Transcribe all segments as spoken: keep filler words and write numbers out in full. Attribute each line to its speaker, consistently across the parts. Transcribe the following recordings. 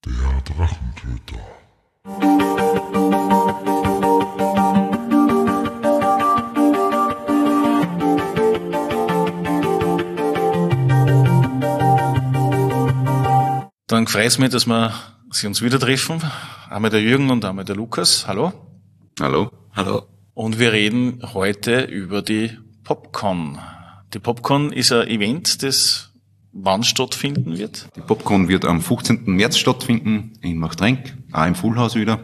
Speaker 1: Der Drachentöter.
Speaker 2: Dann freut es mich, dass wir sie uns wieder treffen. Einmal der Jürgen und einmal der Lukas. Hallo.
Speaker 3: Hallo.
Speaker 4: Hallo.
Speaker 2: Und wir reden heute über die PopCon. Die PopCon ist ein Event, das wann stattfinden wird?
Speaker 3: Die PopCon wird am fünfzehnten März stattfinden, in Machtrenk, auch im Full-Haus wieder.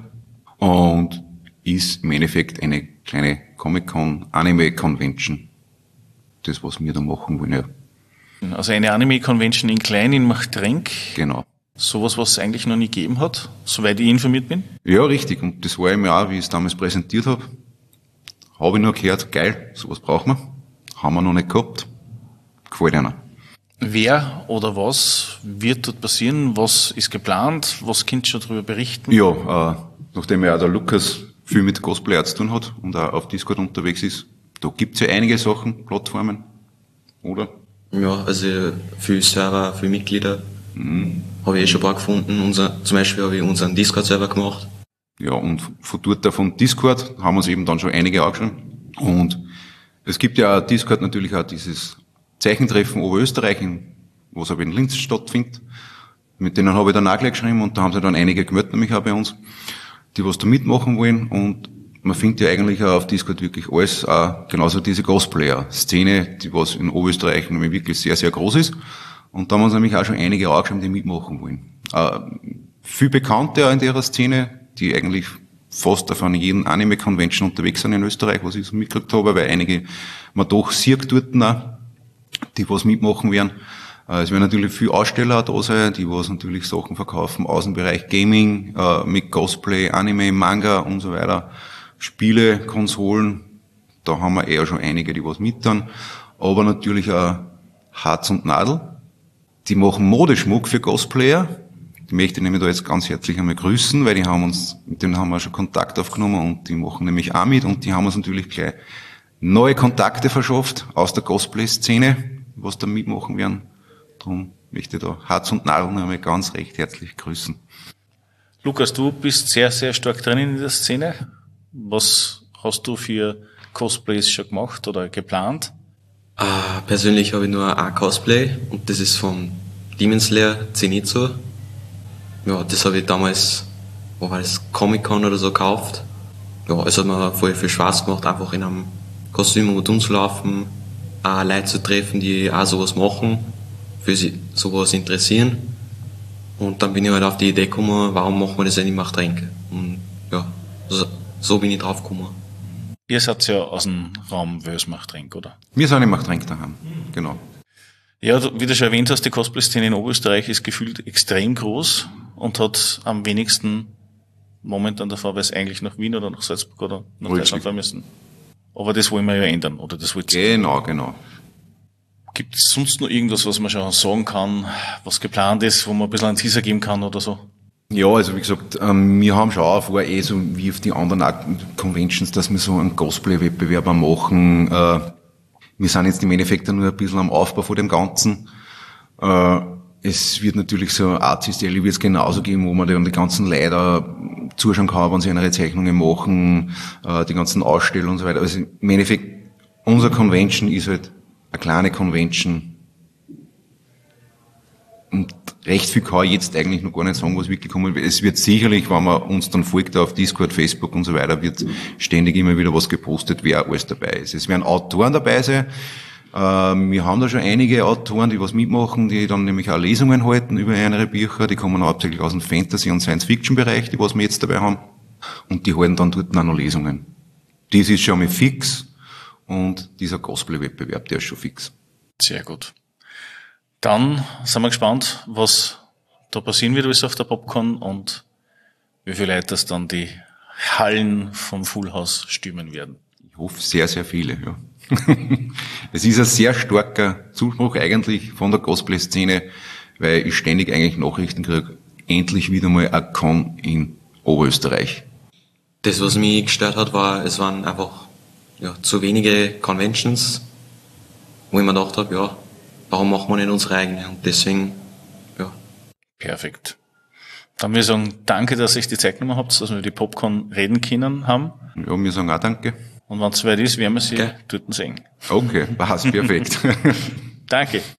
Speaker 3: Und ist im Endeffekt eine kleine Comic-Con, Anime-Convention. Das, was wir da machen wollen, ja.
Speaker 2: Also eine Anime-Convention in klein in Machtrenk.
Speaker 3: Genau.
Speaker 2: Sowas, was es eigentlich noch nie gegeben hat, soweit ich informiert bin.
Speaker 3: Ja, richtig. Und das war mir auch, wie ich es damals präsentiert habe. Habe ich noch gehört, geil, sowas brauchen wir. Haben wir noch nicht gehabt. Gefällt einer.
Speaker 2: Wer oder was wird dort passieren? Was ist geplant? Was könnt ihr schon darüber berichten?
Speaker 3: Ja, äh, nachdem ja auch der Lukas viel mit Cosplayer zu tun hat und auch auf Discord unterwegs ist, da gibt's ja einige Sachen, Plattformen, oder?
Speaker 4: Ja, also viele Server, viele Mitglieder mhm. habe ich eh schon ein paar gefunden. Unser, zum Beispiel habe ich unseren Discord-Server gemacht.
Speaker 3: Ja, und von dort von Discord haben uns eben dann schon einige angeschrieben. Und es gibt ja Discord natürlich auch dieses Zeichentreffen Oberösterreich, was aber in Linz stattfindet. Mit denen habe ich dann auch gleich geschrieben und da haben sich dann einige gemeldet, nämlich auch bei uns, die was da mitmachen wollen. Und man findet ja eigentlich auch auf Discord wirklich alles, auch genauso diese Cosplayer-Szene, die was in Oberösterreich nämlich wirklich sehr, sehr groß ist. Und da haben uns nämlich auch schon einige angeschrieben, die mitmachen wollen. Äh, viel Bekannte auch in der Szene, die eigentlich fast auf einer jeden Anime-Convention unterwegs sind in Österreich, was ich so mitgekriegt habe, weil einige man doch sieht dort auch, die was mitmachen werden. Es werden natürlich viele Aussteller auch da sein, die was natürlich Sachen verkaufen, Außenbereich Gaming, äh, mit Cosplay, Anime, Manga und so weiter, Spiele, Konsolen, da haben wir eher schon einige, die was mit dann. Aber natürlich auch Harz und Nadel, die machen Modeschmuck für Cosplayer. Die möchte ich nämlich da jetzt ganz herzlich einmal grüßen, weil die haben uns, mit denen haben wir schon Kontakt aufgenommen und die machen nämlich auch mit und die haben uns natürlich gleich neue Kontakte verschafft aus der Cosplay-Szene, was da mitmachen werden. Darum möchte ich da Harz und Nadel einmal ganz recht herzlich grüßen.
Speaker 2: Lukas, du bist sehr, sehr stark drinnen in der Szene. Was hast du für Cosplays schon gemacht oder geplant?
Speaker 4: Uh, persönlich habe ich nur ein Cosplay und das ist vom Demon Slayer Zenitsu. Ja, das habe ich damals, wo war das, Comic-Con oder so gekauft. Ja, es hat mir voll viel Spaß gemacht, einfach in einem Kostüm und rumzulaufen, auch Leute zu treffen, die auch sowas machen, für sie sowas interessieren. Und dann bin ich halt auf die Idee gekommen, warum machen wir das nicht in Machtrenk? Und ja, so, so bin ich drauf gekommen.
Speaker 2: Ihr seid ja aus dem Raum Wels-Machtrenk, oder?
Speaker 3: Wir sind in Machtrenk daheim, genau.
Speaker 2: Ja, wie du schon erwähnt hast, die Cosplay-Szene in Oberösterreich ist gefühlt extrem groß und hat am wenigsten momentan davor, weil es eigentlich nach Wien oder nach Salzburg oder nach
Speaker 3: Richtig.
Speaker 2: Deutschland fahren müssen. Aber das wollen wir ja ändern, oder das wollt ihr?
Speaker 3: Genau, genau.
Speaker 2: Gibt es sonst noch irgendwas, was man schon sagen kann, was geplant ist, wo man ein bisschen einen Teaser geben kann oder so?
Speaker 3: Ja, also wie gesagt, ähm, wir haben schon auch vor, eh so wie auf die anderen Conventions, dass wir so einen Cosplay-Wettbewerb machen. Äh, wir sind jetzt im Endeffekt nur ein bisschen am Aufbau von dem Ganzen. Äh, es wird natürlich so Artist-Alley wird es genauso geben, wo man dann die ganzen Leute zuschauen kann, wenn sie ihre Zeichnungen machen, äh, die ganzen Ausstellungen und so weiter. Also im Endeffekt, unsere Convention ist halt eine kleine Convention. Und recht viel kann ich jetzt eigentlich noch gar nicht sagen, was wirklich kommen wird. Es wird sicherlich, wenn man uns dann folgt auf Discord, Facebook und so weiter, wird ständig immer wieder was gepostet, wer alles dabei ist. Es werden Autoren dabei sein. Ähm, wir haben da schon einige Autoren, die was mitmachen, die dann nämlich auch Lesungen halten über ihre Bücher. Die kommen hauptsächlich aus dem Fantasy- und Science-Fiction-Bereich, die was wir jetzt dabei haben. Und die halten dann dort auch noch Lesungen. Das ist schon mal fix. Und dieser Cosplay-Wettbewerb, der ist schon fix.
Speaker 2: Sehr gut. Dann sind wir gespannt, was da passieren wird alles auf der PopCon und wie viele Leute das dann die Hallen vom Full House stürmen werden.
Speaker 3: Ich hoffe sehr, sehr viele, ja. Es ist ein sehr starker Zuspruch eigentlich von der Cosplay-Szene, weil ich ständig eigentlich Nachrichten kriege, endlich wieder mal ein Con in Oberösterreich.
Speaker 4: Das, was mich gestört hat, war, es waren einfach ja, zu wenige Conventions, wo ich mir gedacht habe, ja, warum machen wir nicht unsere eigene? Und deswegen, ja.
Speaker 2: Perfekt. Dann würde ich sagen, danke, dass ihr euch die Zeit genommen habt, dass wir die Popcorn reden können haben.
Speaker 3: Ja, wir sagen auch danke.
Speaker 2: Und wenn es soweit ist, werden wir sie
Speaker 4: Okay.
Speaker 2: dort sehen.
Speaker 3: Okay, passt, perfekt.
Speaker 2: Danke.